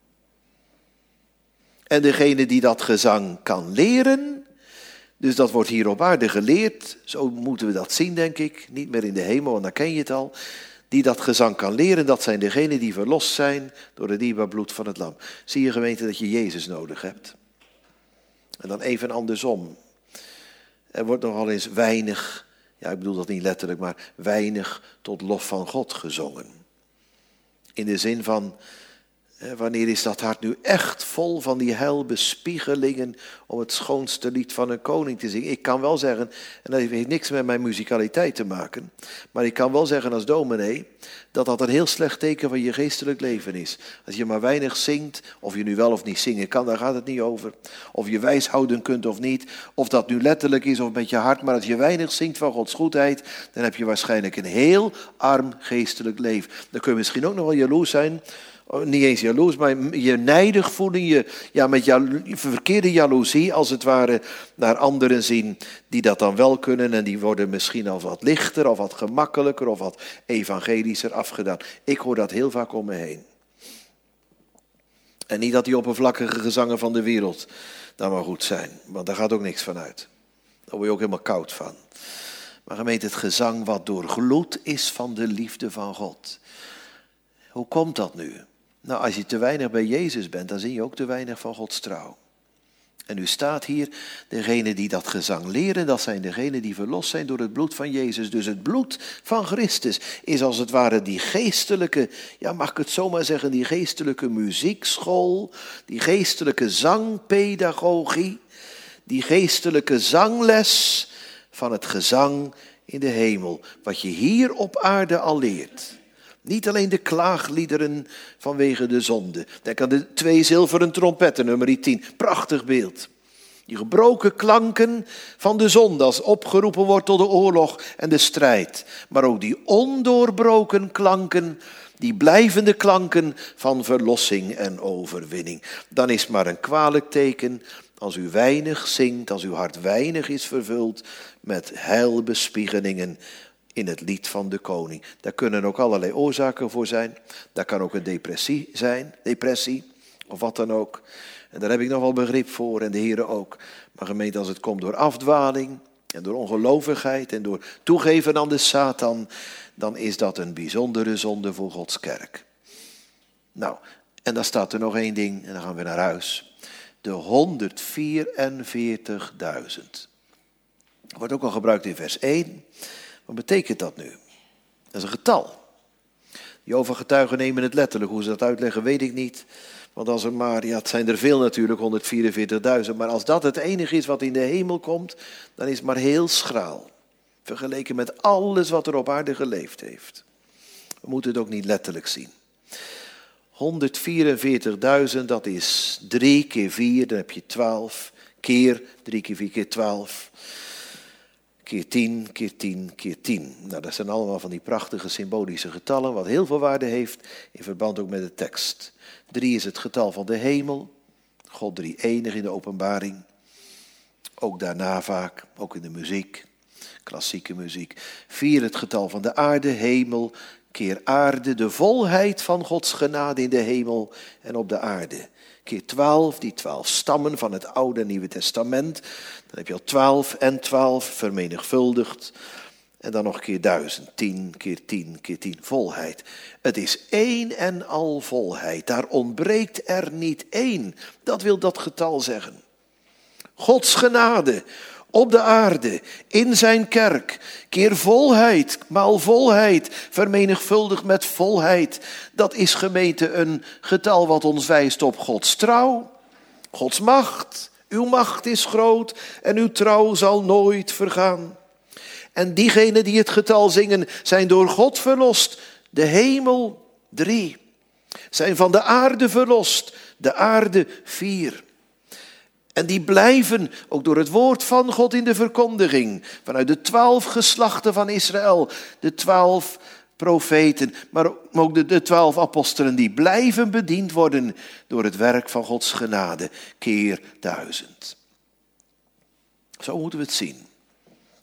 En degene die dat gezang kan leren, dus dat wordt hier op aarde geleerd, zo moeten we dat zien denk ik, niet meer in de hemel, want dan ken je het al. Die dat gezang kan leren, dat zijn degenen die verlost zijn door het dierbaar bloed van het lam. Zie je gemeente dat je Jezus nodig hebt? En dan even andersom. Er wordt nogal eens weinig, ja ik bedoel dat niet letterlijk, maar weinig tot lof van God gezongen. In de zin van, wanneer is dat hart nu echt vol van die heilbespiegelingen om het schoonste lied van een koning te zingen? Ik kan wel zeggen, en dat heeft niks met mijn muzikaliteit te maken, maar ik kan wel zeggen als dominee dat dat een heel slecht teken van je geestelijk leven is. Als je maar weinig zingt, of je nu wel of niet zingen kan, daar gaat het niet over. Of je wijs houden kunt of niet, of dat nu letterlijk is of met je hart, maar als je weinig zingt van Gods goedheid, dan heb je waarschijnlijk een heel arm geestelijk leven. Dan kun je misschien ook nog wel jaloers zijn. Niet eens jaloers, maar je nijdig voelen, je met verkeerde jaloezie als het ware naar anderen zien die dat dan wel kunnen en die worden misschien al wat lichter of wat gemakkelijker of wat evangelischer afgedaan. Ik hoor dat heel vaak om me heen. En niet dat die oppervlakkige gezangen van de wereld dan maar goed zijn, want daar gaat ook niks van uit. Daar word je ook helemaal koud van. Maar gemeente, het gezang wat doorgloed is van de liefde van God. Hoe komt dat nu? Nou, als je te weinig bij Jezus bent, dan zie je ook te weinig van Gods trouw. En nu staat hier, degenen die dat gezang leren, dat zijn degenen die verlost zijn door het bloed van Jezus. Dus het bloed van Christus is als het ware die geestelijke, ja mag ik het zomaar zeggen, die geestelijke muziekschool, die geestelijke zangpedagogie, die geestelijke zangles van het gezang in de hemel. Wat je hier op aarde al leert. Niet alleen de klaagliederen vanwege de zonde. Denk aan de 2 zilveren trompetten, nummer 10. Prachtig beeld. Die gebroken klanken van de zonde als opgeroepen wordt tot de oorlog en de strijd. Maar ook die ondoorbroken klanken, die blijvende klanken van verlossing en overwinning. Dan is maar een kwalijk teken als u weinig zingt, als uw hart weinig is vervuld met heilbespiegelingen in het lied van de koning. Daar kunnen ook allerlei oorzaken voor zijn. Daar kan ook een depressie of wat dan ook. En daar heb ik nog wel begrip voor en de Heere ook. Maar gemeente, als het komt door afdwaling en door ongelovigheid en door toegeven aan de Satan, dan is dat een bijzondere zonde voor Gods kerk. Nou, en dan staat er nog 1 ding en dan gaan we naar huis. De 144.000. Wordt ook al gebruikt in vers 1. Wat betekent dat nu? Dat is een getal. Jehovah-getuigen nemen het letterlijk. Hoe ze dat uitleggen weet ik niet. Want als er maar, het zijn er veel natuurlijk, 144.000. Maar als dat het enige is wat in de hemel komt, dan is het maar heel schraal. Vergeleken met alles wat er op aarde geleefd heeft. We moeten het ook niet letterlijk zien. 144.000, dat is 3 keer 4, dan heb je 12. Keer 3 keer 4 keer 12. Keer 10, keer 10, keer 10. Nou, dat zijn allemaal van die prachtige symbolische getallen, wat heel veel waarde heeft in verband ook met de tekst. 3 is het getal van de hemel, God 3 enig in de openbaring. Ook daarna vaak, ook in de muziek, klassieke muziek. 4 het getal van de aarde, hemel, keer aarde, de volheid van Gods genade in de hemel en op de aarde. Keer 12, die 12 stammen van het Oude en Nieuwe Testament. Dan heb je al 12 en 12 vermenigvuldigd. En dan nog keer 1000, 10 keer 10 keer 10, volheid. Het is 1 en al volheid, daar ontbreekt er niet 1. Dat wil dat getal zeggen. Gods genade op de aarde, in zijn kerk, keer volheid, maal volheid, vermenigvuldigd met volheid. Dat is gemeente een getal wat ons wijst op Gods trouw, Gods macht. Uw macht is groot en uw trouw zal nooit vergaan. En diegenen die het getal zingen zijn door God verlost. De hemel 3. Zijn van de aarde verlost. De aarde 4. En die blijven ook door het woord van God in de verkondiging. Vanuit de 12 geslachten van Israël. De 12 profeten. Maar ook de 12 apostelen. Die blijven bediend worden door het werk van Gods genade. Keer 1000. Zo moeten we het zien.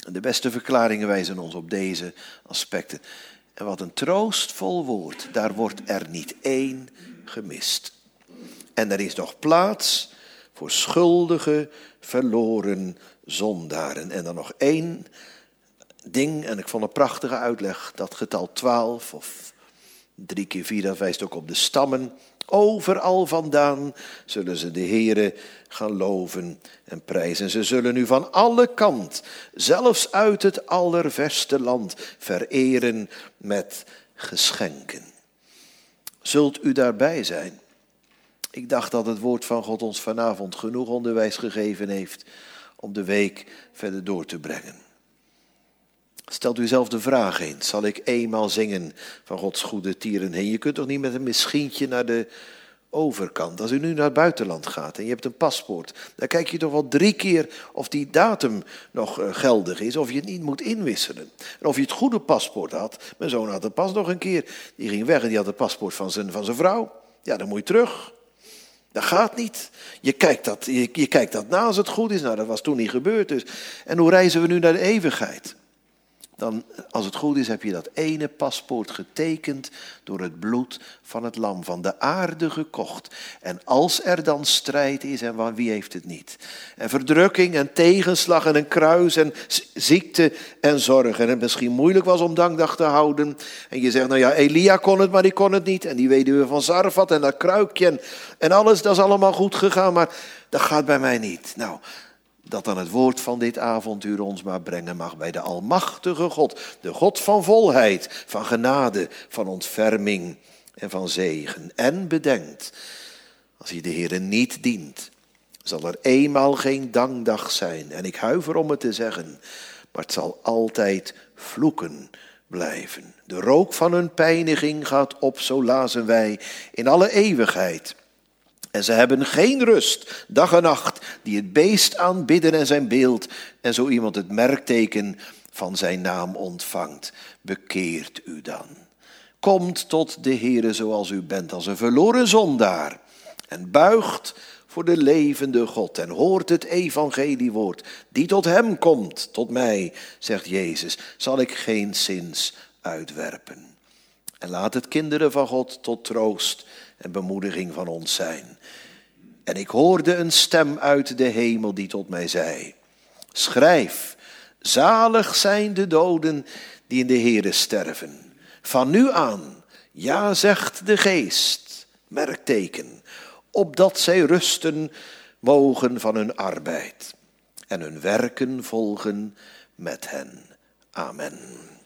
De beste verklaringen wijzen ons op deze aspecten. En wat een troostvol woord, daar wordt er niet één gemist. En er is nog plaats voor schuldige, verloren zondaren. En dan nog één ding, en ik vond een prachtige uitleg, dat getal 12 of 3 keer 4, dat wijst ook op de stammen. Overal vandaan zullen ze de Heere gaan loven en prijzen. Ze zullen nu van alle kant, zelfs uit het allerverste land, vereren met geschenken. Zult u daarbij zijn? Ik dacht dat het woord van God ons vanavond genoeg onderwijs gegeven heeft om de week verder door te brengen. Stelt u zelf de vraag eens, zal ik eenmaal zingen van Gods goede tieren heen? Je kunt toch niet met een misschientje naar de overkant. Als u nu naar het buitenland gaat en je hebt een paspoort, dan kijk je toch wel 3 keer of die datum nog geldig is, of je het niet moet inwisselen. En of je het goede paspoort had. Mijn zoon had het pas nog een keer, die ging weg en die had het paspoort van zijn vrouw. Ja, dan moet je terug. Dat gaat niet. Je kijkt dat na als het goed is. Nou, dat was toen niet gebeurd dus. En hoe reizen we nu naar de eeuwigheid? Dan, als het goed is, heb je dat ene paspoort getekend door het bloed van het lam, van de aarde gekocht. En als er dan strijd is, en wie heeft het niet? En verdrukking en tegenslag en een kruis en ziekte en zorg. En het misschien moeilijk was om dankdag te houden. En je zegt, nou ja, Elia kon het, maar die kon het niet. En die weduwe van Zarfat en dat kruikje en alles, dat is allemaal goed gegaan. Maar dat gaat bij mij niet. Nou, dat dan het woord van dit avontuur ons maar brengen mag bij de almachtige God. De God van volheid, van genade, van ontferming en van zegen. En bedenkt, als je de Heere niet dient, zal er eenmaal geen dankdag zijn. En ik huiver om het te zeggen, maar het zal altijd vloeken blijven. De rook van hun pijniging gaat op, zo lazen wij, in alle eeuwigheid. En ze hebben geen rust, dag en nacht, die het beest aanbidden en zijn beeld. En zo iemand het merkteken van zijn naam ontvangt. Bekeert u dan. Komt tot de Heere zoals u bent, als een verloren zondaar. En buigt voor de levende God. En hoort het evangeliewoord. Die tot hem komt, tot mij, zegt Jezus, zal ik geen zins uitwerpen. En laat het kinderen van God tot troost en bemoediging van ons zijn. En ik hoorde een stem uit de hemel die tot mij zei: schrijf, zalig zijn de doden die in de Heere sterven. Van nu aan, ja zegt de Geest, merkteken, opdat zij rusten mogen van hun arbeid en hun werken volgen met hen. Amen.